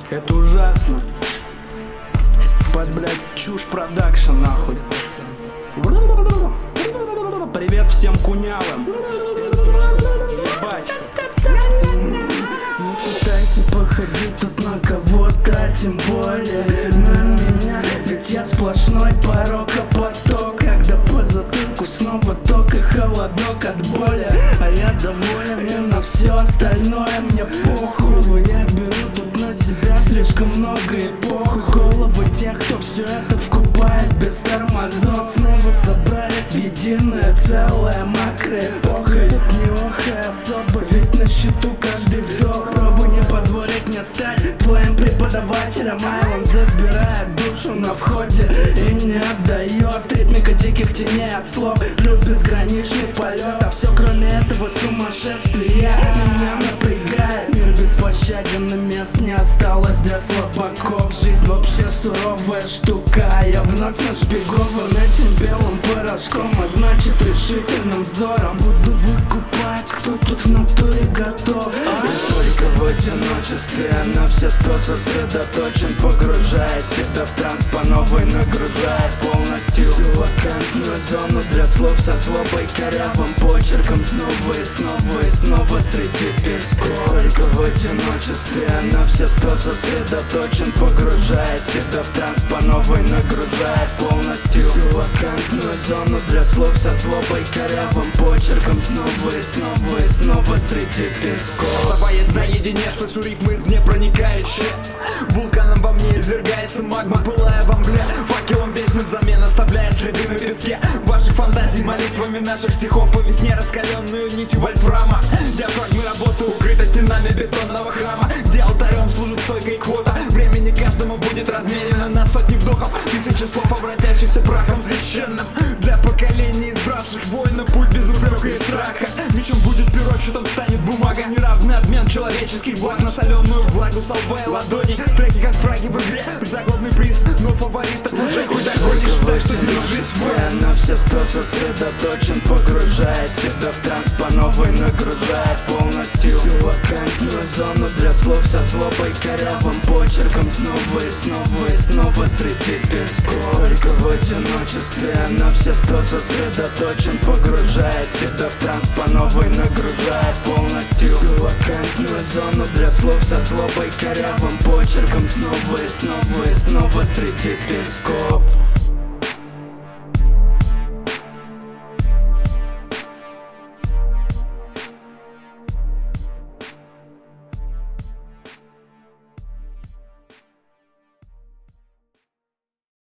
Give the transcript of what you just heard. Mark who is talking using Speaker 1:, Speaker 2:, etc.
Speaker 1: Это ужасно. Под, блядь, чушь продакшн, нахуй. Привет всем кунявым. Ебать. Не пытайся походить тут на кого-то, тем более на меня. Ведь я сплошной порока поток, когда по затылку снова ток и холодок от боли. А я доволен, и на все остальное мне похуй. Я беру тут на себя слишком много и похуй. Головы тех, кто все это вкупает без тормозов, снова собрались в единое целое мокрое эпоха. Тут не охай особо, ведь на счету каждый вдох. Пробуй не позволить мне стать твоим преподавателем. Айлон забирает душу на входе и не отдает. Ритмика диких теней от слов, плюс безграничный полет. А все кроме этого сумасшествия меня напрягает. Мир беспощаден, и мест не осталось для слабаков. Жизнь вообще суровая штука, а я вновь нашпигован этим белым порошком. А значит решительным взором буду выкупать, кто тут в натуре готов. Только в одиночестве на все 100 сосредоточен, погружая себя в транс, по новой нагружая полностью всю вакантную зону для слов со злобой, корявым почерком. Снова и снова и снова среди песков. Только в одиночестве на все 100 сосредоточен, погружая себя в транс, по новой нагружая полностью всю вакантную зону для слов со злобой, корявым почерком. Снова и снова и снова среди песков.
Speaker 2: Оставаясь наедине, слышу ритмы извне проникающие. Вулканом во мне извергается магма, пылая во мгле. Факелом вечным взамен оставляя следы на песке ваших фантазий, молитвами наших стихов по весне, раскаленную нитью вольфрама. Диафрагмы работы укрыта стенами бетонного храма, где алтарем служит стойкой квота. Времени каждому будет размерено на сотни вдохов, тысячи слов, обратящихся прахом священным. Для поколений, избравших войны, путь без упрека и страха. Мечом будет перо, счетом станет бумага. Неравный обмен человеческих благ на соленую влагу со лба и ладоней. Треки как фраги в игре, за главный приз, но фаворитов уже хуй догонишь. Так что держись в
Speaker 1: на все 100 сосредоточен, погружая себя в транс, по новой нагружая полностью всю вакантную зону для слов со злобой, корявым почерком. Снова и снова и снова среди песков. Только в одиночестве на все 100 сосредоточен, погружая себя в транс, по новой нагружая полностью всю вакантную зону для слов со злобой, корявым почерком. Снова и снова и снова среди песков.